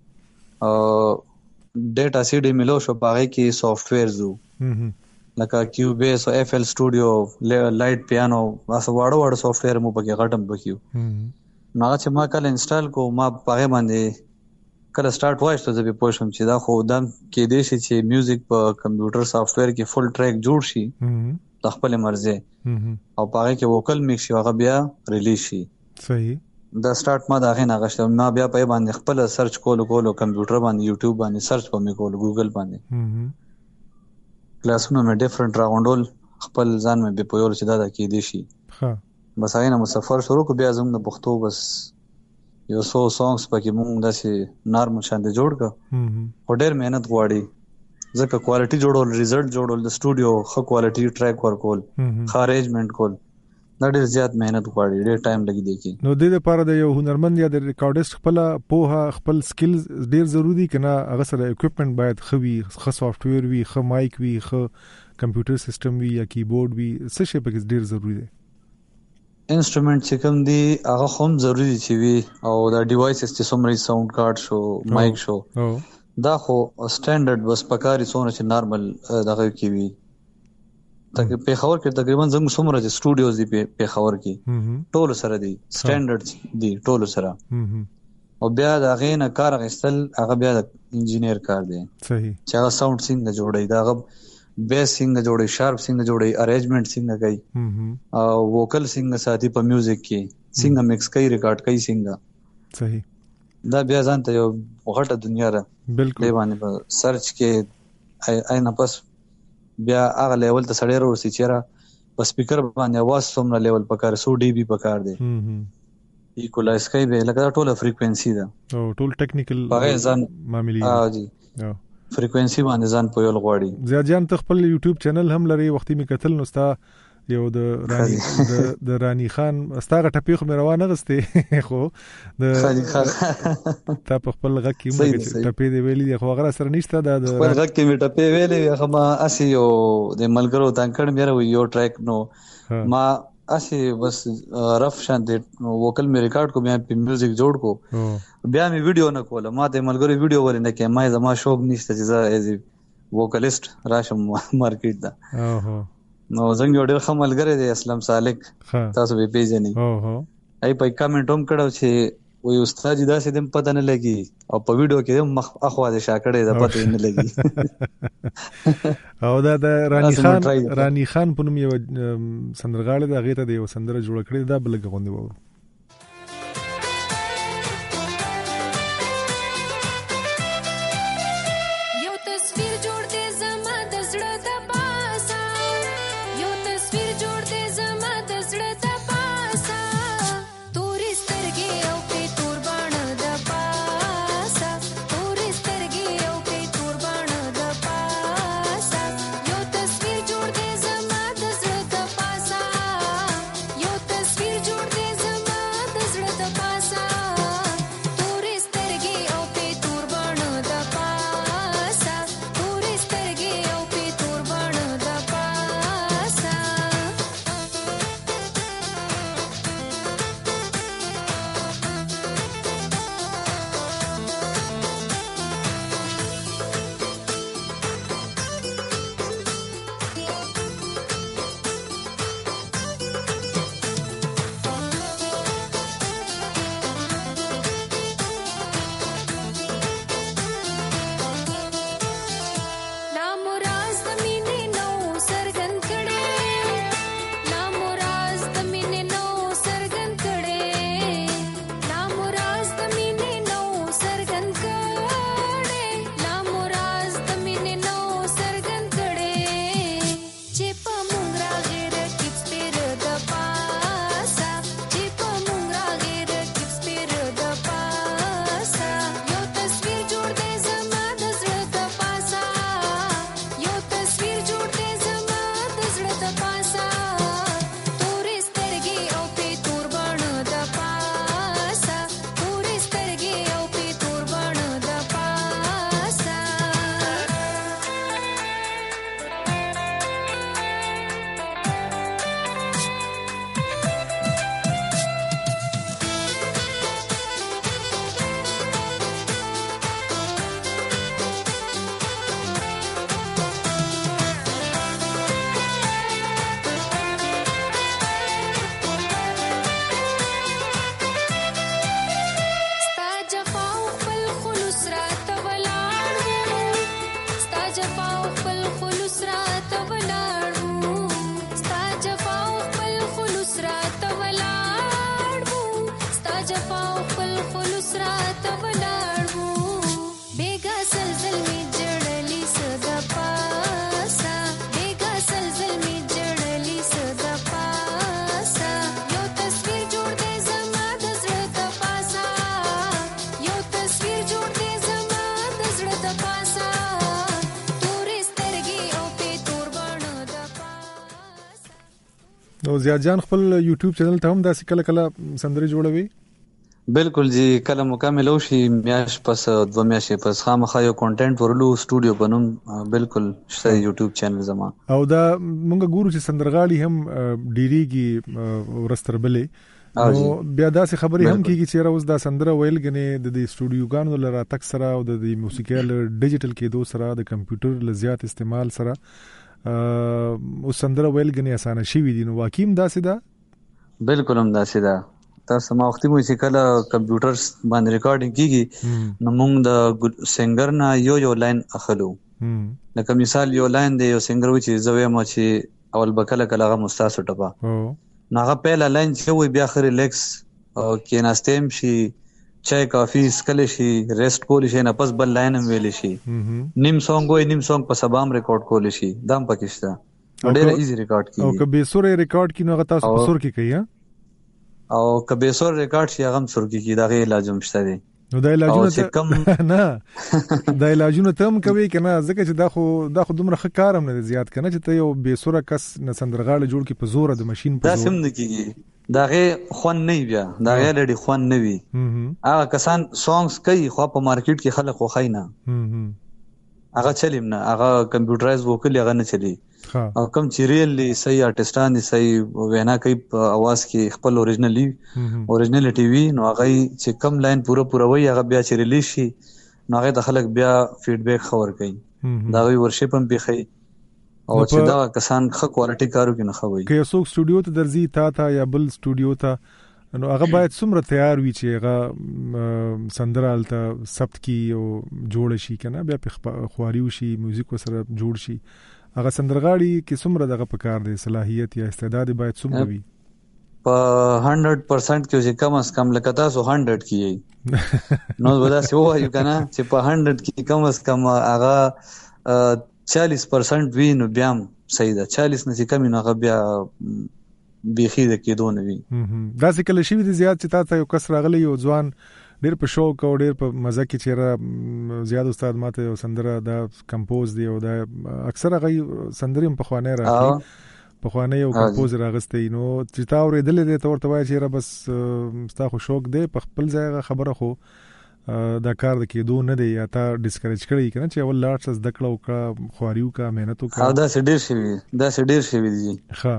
ډیټا سی ډی ملو شو باغې کې سافټ ویر زو لکه کیو بیس او اف ال سټوډیو لایټ پیانو واسه واړو واړو سافټ ویر مو پکې غټم بکیو نو چې ما کله انسټال کو ما پغه باندې کله سٹارټ وایسته زه به پوښم چې دا خو دم کې دی چې میوزیک په کمپیوټر سافټ ویر کې فل ټریک جوړ شي د خپل مرزه او پاره کې ووکل میکس شي هغه بیا ریلیز شي. صحیح. دا سٹارټ ما دا غي نه غشته ما بیا په باندې خپل سرچ کول کول کمپیوټر باندې یوټیوب باندې سرچ کوم کول ګوګل باندې کلاسونه مې ډیفرنٹ راغونډول خپل ځان مې په پوهول چې دا د کې دی شي. ها بس هغه نه مسافر شروع کو بیا زم د پښتو بس یو سو سانګز پکې مونږ داسې نارمل شاندې جوړ کا او ډېر مهنت غواړي ځکه کوالټي جوړول ریزلټ جوړول د سټوډیو ښه کوالټي ټریک ورکول ښه ارینجمنت کول دا ډېر زیات مهنت غواړي، ډېر ټایم لګي دی کې. نو د دې لپاره د یو هنرمند یا د ریکارډیست خپل پوهه خپل سکلز ډېر ضروری کنه. هغه سره اکوپمنٹ باید خو وي، خو سافټ ویر وي، خو مایک وي، خو کمپیوټر سیستم وي یا کیبورډ وي. څه شی پکې ډېر ضروری دی؟ انسټرومنټ چې کوم دی هغه هم ضروری چې وي، او دا ډیوایسز چې څومره ساوند کارت شو، مایک شو، دا خو سټانډرډ بس پکاري څونه چې نارمل دغه کې وي. تک په خبر کې تقریبا زموږ څومره چې سټوډیوز دی په خبر کې ټول سره دی سټانډرډ دی ټول سره، او بیا دا غینه کار غستل هغه بیا د انجینیر کار دی. صحیح. چې هغه ساوند څنګه جوړي، دا هغه بیس څنګه جوړي، شارپ څنګه جوړي، ارینجمنٹ څنګه کوي، او ووکل څنګه ساتي په میوزیک کې، څنګه مکس کوي، ریکارډ کوي څنګه. صحیح. دا بیا ځان ته یو غټه دنیا ده. بالکل. دی باندې په سرچ کې آینه پس بیا هغه لیول ته سړی ورسي چې په سپیکر باندې आवाज څومره لیول پکاره سو ډي بي پکار دی. هم ایکولایز کوي به لکه ټوله فریکوئنسي ده، او ټول ټیکنیکل معاملې. ها جی. فریکوئنسي باندې ځان په یو لغواړي. زیات جان ته خپل یوټیوب چینل هم لري، وختي می قتل نو ستا یو د رانی د د رانی خان استاغه ټپی خو مې روانه غسته خو د خالي خان تا په خپل غږ کې موږ ټپی دی ویلي خو هغه سره نشته. دا د خپل غږ کې مې ټپی ویلي هغه ما اسی یو د ملګرو تانکړ مې راوي یو ټریک نو ما اسی بس رف شان د ووکل مې ریکارډ کو، بیا په میوزیک جوړ کو، بیا مې ویډیو نه کوله. ما د ملګرو ویډیو ورنه کې ما زما شوق نشته چې زه ایز ووکلیست راشم مارکیټ دا. اوه نو زنګ ډېر ښه ملګری دی اسلام سالک، تاسو به پیژنئ. اوه ای په کمنټ هم کړو چې وی استاد جی دا سې دم پته نه لګي، او په ویډیو کې هم مخ اخوا د شاکړې د پته نه لګي. او دا د رانی خان رانی خان په نوم یو سندرغاړی دا غیته دی یو سندره جوړ کړی، دا بلګ غوندي وو. تصویر جوړ دې زما نو زیاد جان خپل یوټیوب چینل ته هم داسې کله کله سندرې جوړوي؟ بالکل جی، کله مکمل وشي میاش پس دو میاشې پس خامخا یو کانټینټ ورلو سټوډیو بنوم بالکل شته یوټیوب چینل زما. او دا مونږ ګورو چې سندرغاړي هم ډیریږي ورستربلې، نو بیا داسې خبرې هم کیږي چې اوس دا سندره ویل غنې د دې سټوډیوګانو لپاره تک سره او د دې موسیقي له ډیجیټل کېدو سره د کمپیوټر له زیات استعمال سره او سندره ویل غنې اسانه شي وي. نو واقعي داسې ده؟ بالکل هم داسې ده. تاسو ما وختي مو چې کله کمپیوټر باندې ریکارډینګ کیږي نو موږ د سنگر نه یو یو لاین اخلو. لکه مثال یو لاین دی، یو سنگر و چې زوی ما چې اول بکله کله هغه مستاسو ټپا نو هغه پهلا لاین چې وي بیا خو ریلیکس او کیناستیم شي، چای کافی سکل شي، ریسټ کول شي، نه پس بل لاین هم ویل شي، نیم سونګ وي نیم سونګ په سبام ریکارډ کول شي، دام پکشته ډېر ایزی ریکارډ کیږي. او کبه سور ریکارډ کینو هغه تاسو په سور کې کوي او کبه سور ریکارډ شي هغه هم سور کې کی دا غي علاج هم شته دی. نو دا علاجونه کم نه دا علاجونه تم کوي کنه، ځکه چې دا خو دا خو دومره ښه کار هم نه زیات کنه چې ته یو بے سوره کس نه سندرغاړي جوړ کی په زور د ماشين په زور دا سم نه کیږي، دا غي خون نه بیا دا غي لړي خون نه وي. هغه کسان سونګز کوي خو په مارکیټ کې خلک خو خاينه هغه چلیم نه، هغه کمپیوټرایز وکړي هغه نه چلی. او کم چې ریلی صحیح آرټستان دي صحیح وینا کوي په आवाज کې خپل اوریجنلی اوریجنلیټی وی نو هغه چې کم لاین پوره پوره وي هغه بیا چې ریلیز شي نو هغه د خلک بیا فیډبیک خبر کوي، دا وی ورشپ هم بخي او چې دا کسان ښه کوالټي کارو کې نه خوي. که یو څوک سټوډیو ته درځي تا ته یا بل سټوډیو ته نو هغه باید څومره تیار وي چې هغه سندره الته ثبت کی او جوړ شي کنه، بیا په خواري وشي میوزیک سره جوړ شي. هغه سندرغاړي کې څومره دغه پکار دی صلاحیت یا استعداد باید څومره وي؟ په سل پرسنټ کې چې کم از کم لکه تاسو سل کیږي نو ودا سی وایو کنه چې په سل کې کم از کم هغه چالیس پرسنټ وی نو بیا صحیح ده، چالیس نه چې کم نه هغه بیا بيخي د کېدو نه وي. دا څه کله شي دي زیات چې تاسو یو کس راغلی یو ځوان ډېر په شوق او ډېر په مزه کې چیرې زیاد استاد ماته یو سندره دا کمپوز دی او دا اکثر هغه سندرې په خوانه راځي په خوانه یو کمپوز راغستې نو چې تا اورېدلې دې تور توای چیرې بس ستا خو شوق دی په خپل ځای خبره خو دا کار د کېدو نه دی یا تا ډیسکریج کړی کنه چې اول لاټ څه د کړو کا خواریو کا مهنتو کا دا سې ډېر شي دا سې ډېر شي دي. ښه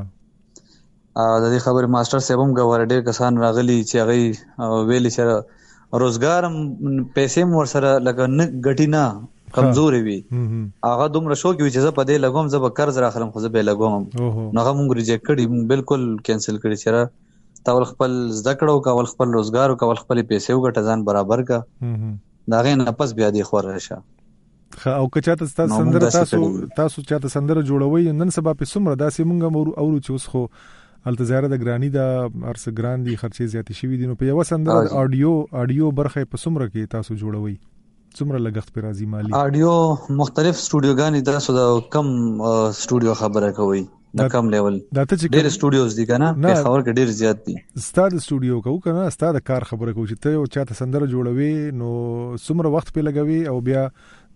ا د دې خبره ماستر صاحب هم غوړ ډېر کسان راغلي چې هغه ویلي چې روزګار پیسې مور سره لګ نه غټی نه کمزوري وي، هغه دومره شو کې چې زه په دې لګوم زه به قرض راخلم خو زه به لګوم نو هغه مونږ ریجیکټ کړی، بالکل کینسل کړی چې تاول خپل زده کړو کول خپل روزګار او کول خپل پیسې وګټه ځان برابر کا دا غي نه پس بیا دی خور راشه. او که چاته تاسو سندره تاسو تاسو چاته سندره جوړوي نن سبا په سمره داسې مونږ اورو چې اوس خو التزاره د ګرانی د ارس ګراندي خرچې زیاتې شوي دي نو په یو سندره اډیو اډیو برخه په سمره کې تاسو جوړوي څومره لګښت پر راځي مالی؟ اډیو مختلف سټوډیوګانی تاسو د کم سټوډیو خبره کوي د کم لیول دا ته چې ډېر سټوډیوز دي کنه په خبر کې ډېر زیات دي. ستاد سټوډیو کو کنه ستاد کار خبره کوي چې ته یو چاته سندره جوړوي نو څومره وخت په لګوي او بیا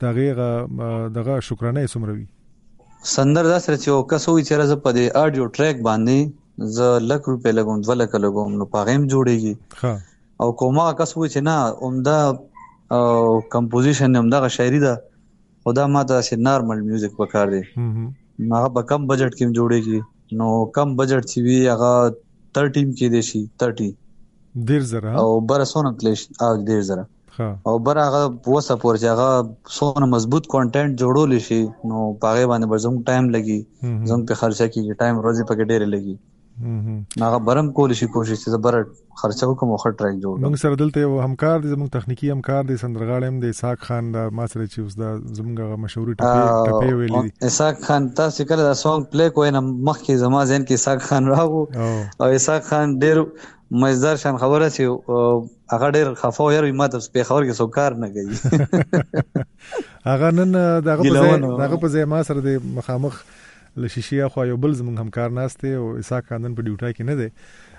دغه دغه شکرانه څومره وي؟ سندره دا سره چې کس وي چې راز په دې اډیو ټریک باندې زه لک روپے لګوم دوه لک لګوم نو پاغیم جوړیږي. ها او کومه کس وای چې نه عمده او کمپوزیشن عمده شاعری ده خدا ماته چې نارمل میوزیک وکړ دی نو هغه په کم بجټ کې جوړیږي نو کم بجټ چې وی هغه تیرټی کې دی شي تیرټی ډیر زره او بر سونه کلیش اګ ډیر زره او بر هغه وسه پور چې هغه سونه مضبوط کانټینټ جوړول شي نو پاغه باندې برزم ټایم لګي زم په خرچه کې ټایم روزي پکې ډیر لګي هغه برم کول شي کوشش چې زبر خرچه وکم او خټ ټریک جوړ. موږ سره دلته یو همکار دي زموږ تخنیکی همکار دي سندرغاړم دي اسحاق خان دا ما سره چې اوس دا زموږ مشهور ټپي ټپي ویلي دي. اسحاق خان تاسو کله دا سونګ پلی کوی نه مخکې زما ځین کې اسحاق خان راغو او اسحاق خان ډیر مزدار شان خبره چې هغه ډیر خفاو یاري ماته په خبر کې سوکار نه گئی هغه نن دغه په دغه په ځای ما سره د مخامخ له شیشې خو یو بل زمونږ همکار ناشته او اسحاق خاندان په ډیوټای کې نه دی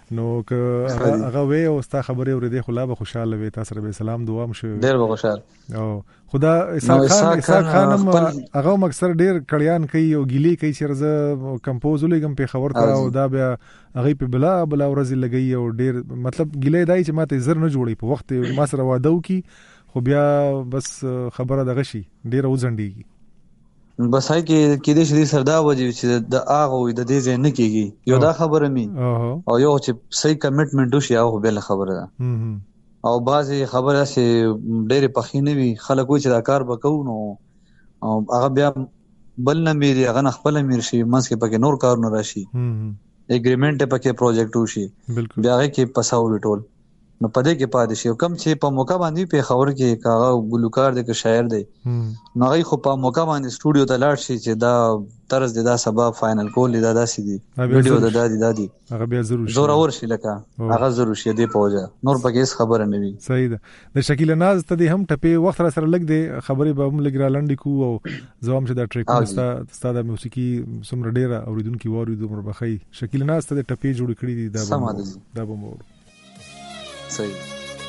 نو که هغه وې او ستا خبرې اورېدې خو لا به خوشاله وې، تاسو سره به سلام دعا هم شوې ډېر به خوشاله. او خدا اسحاق خان اسحاق خان هم هغه هم اکثر ډېر کړیان کوي او ګیلې کوي چې زه کمپوز ولګم په خبر ته او دا بیا هغه په بلا بلا ورځ لګي او ډېر مطلب ګیلې دای چې ماته زر نه جوړي په وخت ما سره واده وکي خو بیا بس خبره دغه شي ډېر وځنډيږي. بس هاي کې کې دې شری سردا وځي چې د اغه وي د دې ځای نه کېږي یو دا خبره مي او یو چې صحیح کمټمنټ وشي او بل خبره ده او بعضي خبره سي ډېر پخینه وي خلک وي چې دا کار وکاو نو او هغه بیا بل نه میری هغه خپل میر شي منځ کې پکې نور کار نه راشي اګریمنٹ پکې پروجیکټ وشي بیا هغه کې پساو ټول نو پدې کې پاتې شي کم چې په موقع باندې په خبر کې کاغه ګلوکار دی که شاعر دی نو هغه خو په موقع باندې سټوډیو ته لاړ شي چې دا طرز دی دا سبب فائنل کول دی دا داسې دی ویډیو دا دادی دادی هغه بیا ضرور زور اور شي لکه هغه ضرور شي دی پوجا نور پکې اس خبره نه وي. صحیح ده. د شکیل ناز ته هم ټپه وخت را سره لګ دی خبرې به هم لګ را لنډ کو او زوم چې دا ټریک مستا ستاده موسیقي سمره ډیره اوریدونکو واري دومره بخي شکیل ناز ته ټپه جوړ کړی دی دا دا به مور صحیح.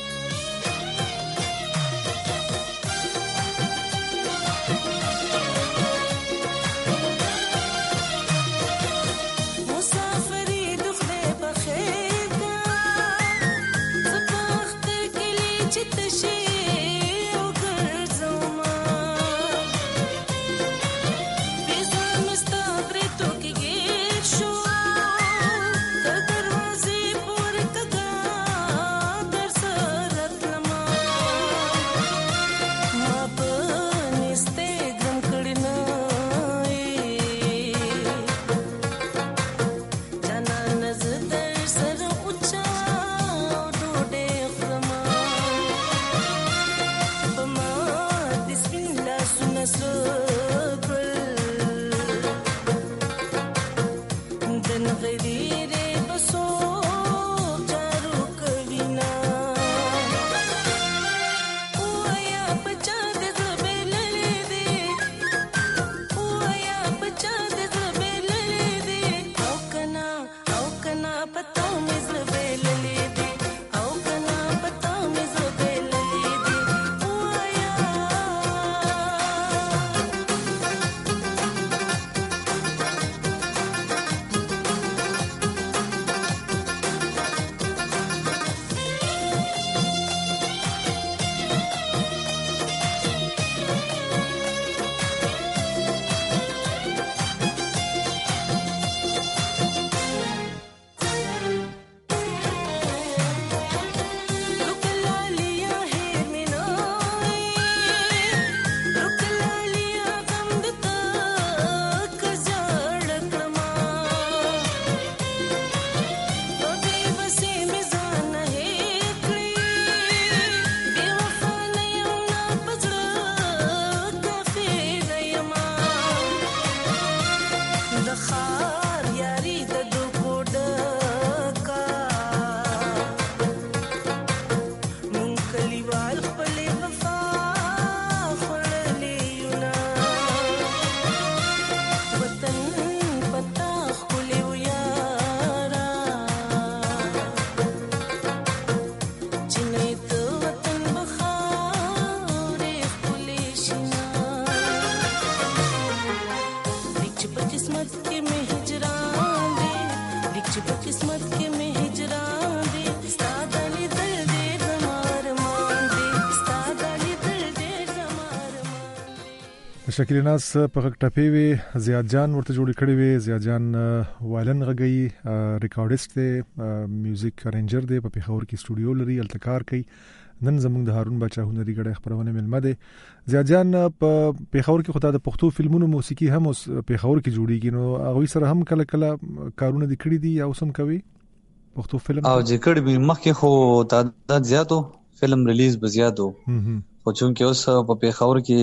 شکیل ناز په ټپې وی زیاد جان ورته جوړ کړی وی زیاد جان وایلن غږی ریکارډیست دی میوزیک ارنجر دی په پیښور کې سټوډیو لري التکار کوي نن زموږ د هارون بچا هنري غړي خبرونه ملمه دي. زیاد جان په پیښور کې خدای د پښتو فلمونو موسیقي هم پیښور کې جوړیږي نو هغه سره هم کله کله کارونه د کړی دي او سم کوي پښتو فلم او چې کړي به مخکې خو تعداد زیاتو فلم ریلیز به زیاتو خو چونکه اوس په پیښور کې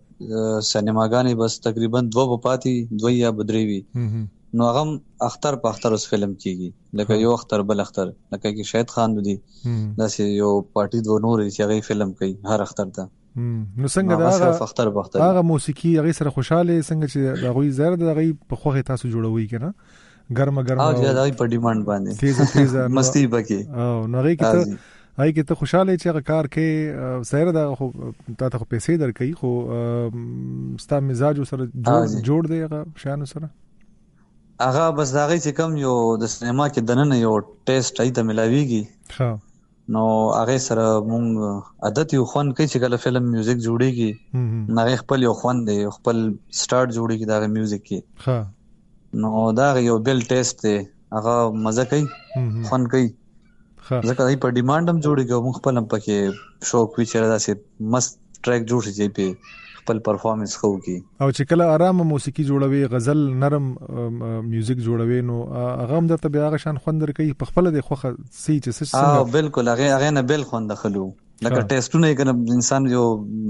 سینماګانې بس تقریبا دوه پاتې دوه یا بدري وي نو هغه اختر په اختر اوس فلم کیږي لکه یو اختر بل اختر لکه کې شاهد خان ودی داسې یو پارټي دوه نور چې هغه فلم کوي هر اختر ته نو څنګه دا هغه موسیقي هغه سره خوشاله څنګه چې هغه زړه د هغه په خوخه تاسو جوړوي کنه ګرمه ګرمه او زیاده په ډیماند باندې تیز تیز مستی پکې او نو هغه کې ته هغه کې ته خوشاله چې هغه کار کې سره دا خو تا ته پیسې درکې خو ستا مزاج سره جوړ جوړ دی هغه شان سره هغه بس دا غي چې کم یو د سینما کې دننه یو ټیسټ ایته ملاويږي ها نو هغه سره مونږ عادت یو خوان کوي چې کله فلم میوزیک جوړيږي نه خپل یو خوان دی خپل سٹارټ جوړيږي دا میوزیک کې ها نو دا یو بل ټیسټ دی هغه مزه کوي خوان کوي ځکه دای په ډیماند هم جوړيږي مونږ خپل هم پکې شوق وی چې داسې مست ټریک جوړ شي په خپل پرفارمنس خو کی او چې کله آرام موسیقي جوړوي غزل نرم میوزیک جوړوي نو هغه هم درته بیا هغه شان خوندر کوي په خپل د خوخه سي چې څنګه اه بالکل هغه هغه نه بل خوند خلو لکه ټیسټونه کنه انسان یو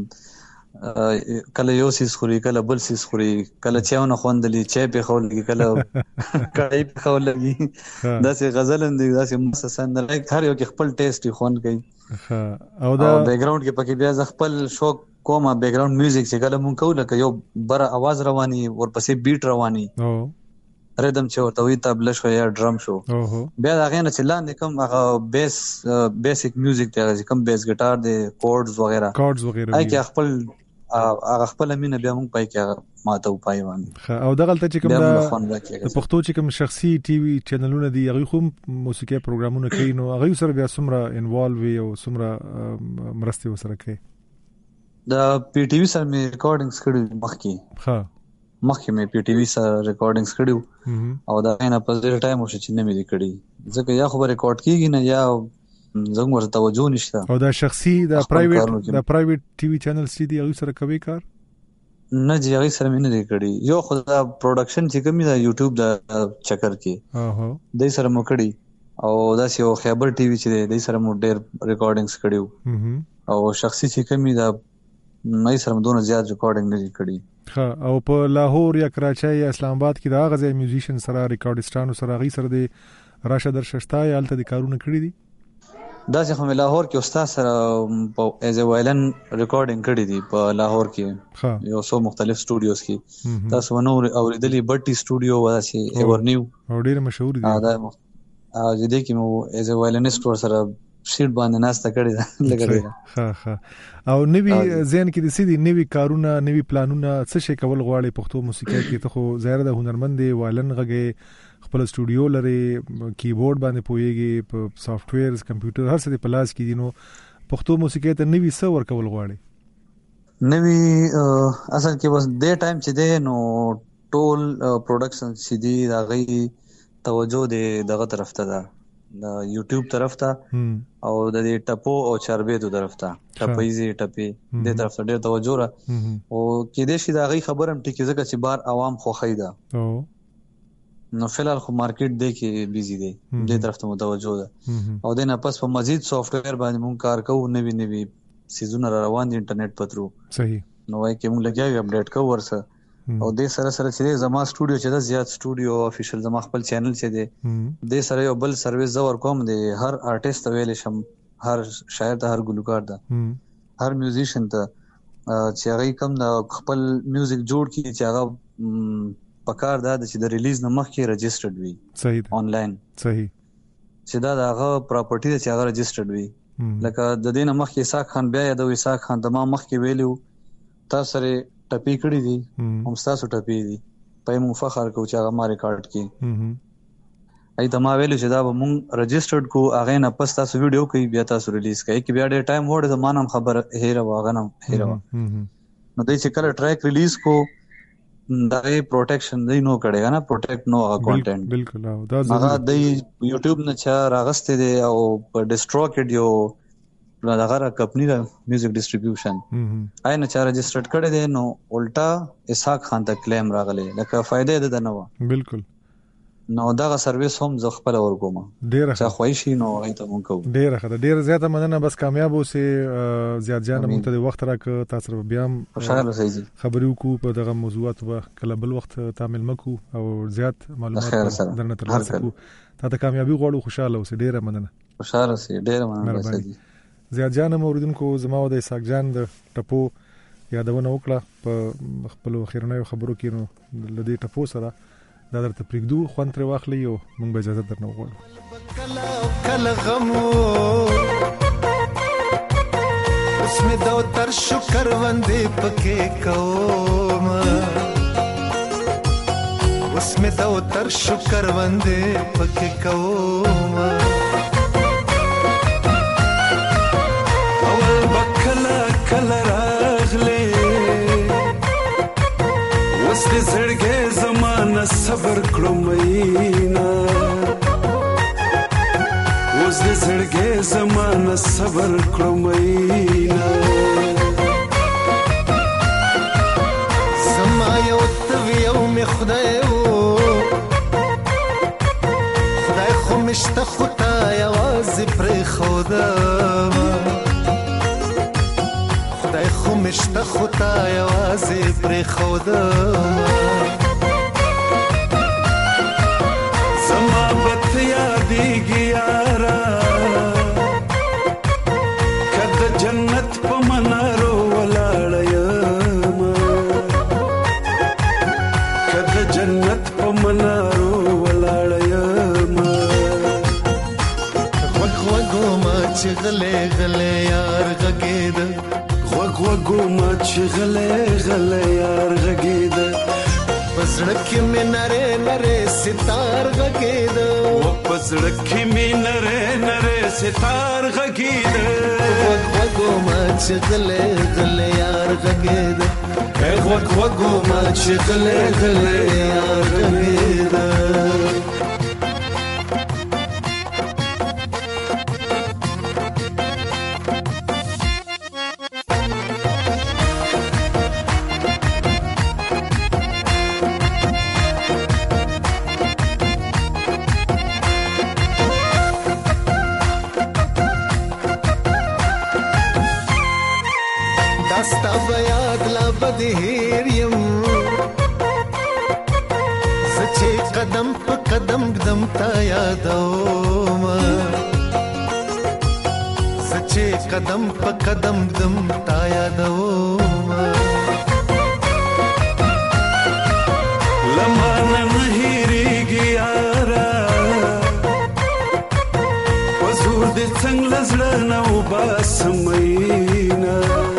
کله یو سیس خوري کله بل سیس خوري کله چاونه خوندلی چای په خولږي کله کړای په خولږي داسې غزل اندي داسې مسسن نه هر یو کې خپل ټیسټ خوند کوي او دا بیک گراوند کې پکې بیا خپل شوق کومه بیک گراوند میوزیک چې کله مونږ کوو لکه یو بر आवाज رواني ورپسې بیټ رواني او ریدم چې ورته وي تبله شو یا ډرم شو بیا دا غینه چې لاندې کوم هغه بیس بیسیک میوزیک ته کوم بیس ګټار دی کورډز وغیرہ کورډز وغیرہ اې کې خپل هغه خپل مینه بیا مونږ پای کې ماته پای باندې او دغه ته چې کوم د پښتو چې کوم شخصي ټي وي چینلونه دي هغه خو موسیقي پروګرامونه کوي نو هغه سره بیا سمره انوالو وي او سمره مرسته وسره کوي دا پی ټي وي سره مې ریکارډینګز کړي مخکې ها مخکې مې پی ټي وي سره ریکارډینګز کړي او دا نه په ډېر ټایم وشو چې نه مې کړي ځکه یا خو ریکارډ کیږي نه یا زنګ ورته توجه نشته او دا شخصي دا پرایویټ دا پرایویټ ټي وي چینل سي دي هغه سره کوي کار نه جی هغه سره مې نه کړي یو خو دا پروډکشن چې کومي دا یوټیوب دا چکر کې اوه دای سره مو کړي او دا یو خیبر ټي وي چې دای سره مو ډېر ریکارډینګز کړیو او شخصي چې کومي دا مې سره دونه زیات ریکارډینګ نه کړي ها او په لاهور یا کراچۍ یا اسلام آباد کې دا غزه میوزیشن سره ریکارډستانو سره غي سره د راشد درششتا یا الته د کارونه کړی دي دا چې هم لاهور کې استاد سره په ایز ا وایلن ریکارډینګ کړی دي په لاهور کې یو څو مختلف سټوډیوز کې تاسو نو اوریدلی بټي سټوډیو واسي ایور نیو او ډیر مشهور دي دا ا دې کې مو ایز ا وایلنست ور سره سیټ باندې ناسته کړی دا لګړی ها ها او نوی ذهن کې د سیدي نوی کارونه نوی پلانونه څه شي کول غواړي پښتو موسیقي کې ته خو ظاهر د هنرمند دی وایلن غږی خپل سټوډیو لري کیبورډ باندې پويږي په سافټ ویرز کمپیوټر هر څه د پلاس کې دي نو پښتو موسیقي ته نوی څه ور کول غواړي نوی اصل کې بس د ټایم چې دی نو ټول پروډکشن چې دی دا غي توجه دی دغه طرف ته ده د یوټیوب طرف ته او د دې ټپو او چربېدو طرف ته ټپېزي ټپې د طرف ته ډېر توجه را او کې دې شي دا غي خبرم ټکی ځکه چې بار عوام خو خیدا نو فلال خو مارکیټ دی کې بیزی دی دې طرف ته متوجه ده او دینه پس په مزید سافټ ویر باندې مونږ کار کوو نوی نوی سیزونه روان دي انټرنیټ پترو صحیح نو وايي کې مونږ لګیاو اپډیټ کوو ورسره او د سره سره چې زما سټوډیو چې د زیات سټوډیو افیشل زما خپل چینل چې دی د سره یو بل سرویس زور کوم دی هر آرټیست ویل شم هر شاعر ته هر ګلوکار ته هر میوزیشن ته چې هغه کوم د خپل میوزیک جوړ کی چې هغه پکار دا چې د ریلیز نه مخکې رجسټرډ وي صحیح آنلاین صحیح چې دا هغه پراپرټي چې هغه رجسټرډ وي لکه د دې نه مخکې اسحاق خان بیا د اسحاق خان د ما مخکې ویلو تاسو سره ټپی کړی دي هم تاسو ټپی دي په مو فخر کو چې هغه ما ریکارډ کړي ای ته ما ویل چې دا به مونږ رجسټرډ کو هغه نه پس تاسو ویډیو کوي بیا تاسو ریلیز کوي کې بیا ډېر ټایم وړ د مانم خبر هیره واغه نه هیره نو د چې کله ټریک ریلیز کو دا پروټیکشن دی نو کړي نه پروټیکټ نو هغه کانټینټ بالکل دا هغه د یوټیوب نه چا راغسته دي او په ډیسټروکډ یو دا غره کمپنی دا میوزیک ډیسټریبیوشن آی نه چا رجسټرډ کړی دی نو الټا اسحاق خان ته کلیم راغلی لکه فائدې ده نه و بالکل نو دا سرویس هم ز خپل ورکوم ډیره څه خوښی نو ایته مونږ کوو ډیره ښه ډیره زیاته مننه بس کامیاب اوسې زیات جان مونږ ته وخت راک تاسو بیا خوشاله اوسئ خبرو کو په دغه موضوعات په کله بل وخت تعامل مکو او زیات معلومات درنه ترلاسه کو تاسو کامیابی غواړو خوشاله اوسئ ډیره مننه خوشاله اوسئ ډیره مننه زیات جان موردونکو زما د اسحاق جان د ټپو یادونه وکړه په خپل خیرنیو خبرو کې نو لدی ټپو سره دا درته پرېږدو خوند ترې واخلئ او موږ به اجازه درنه وغواړو. کله کله غم اوس مې د تر شو کروندې پکې کوم اوس مې د تر شو کروندې پکې کوم اول به کله کله راغلې اوس دې زړګې زمانه صبر کړو مینا اوس دې زړګې زمانه صبر کړو مینا زما یو توی او می خدای و خدای خو مشته خو تا یوازې پرې ښودم خدای خو مشته خو تا یوازې پرې ښودم زما به ته یادېږي یاره که د جنت په منارو ولاړه یم که د جنت په منارو ولاړه یم غوږ غوږو ما چې غلی غلی یار غږېده غوږ غوږو ما چې غلی غلی یار غږېده په زړه کې مې نرې نرې ستار غږېده په زړه کې مې نرې نرې ستار غږېده غوږ غوږو ما چې غلی غلی یار غږېده غوږ غوږو ما چې غلی غلی یار غږېده داستا بیاد لا بدهیر یم زچه قدم پا قدم قدم تا یادوم زچه قدم پا قدم قدم تا یادوم لمانا نهیریگی یارا وزور دی څنګ لزړه نو باسمینا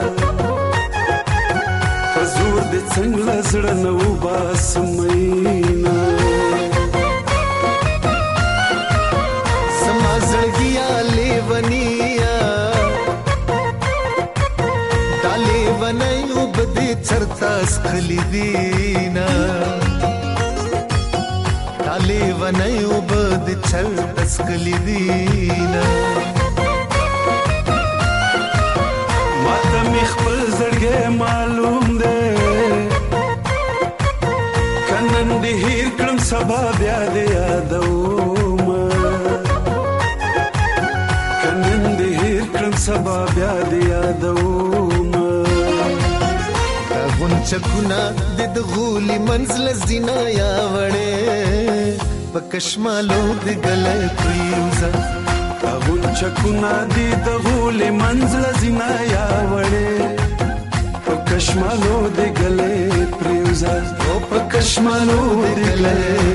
زور دې څنګه لزړه نو باسمینا سما زړګیا لیونیا دا لیونیو بدې چرتا سخلی دینا دا لیونیو بدې چرتا سخلی دینا ماته می خپل زړګې معلوم دی کنن دې هیر کړم سبا بیا دې یادوم کنن دې هیر کړم سبا بیا دې یادوم دا غونچکونه د غولي منزل زینا یا وړې پکشمالو دې ګلې پریوزا غونچکونه دې د غولي منزل زینا یا وړې پکشمالو دې ګلې پریوزا او پکشمالو دې ګلې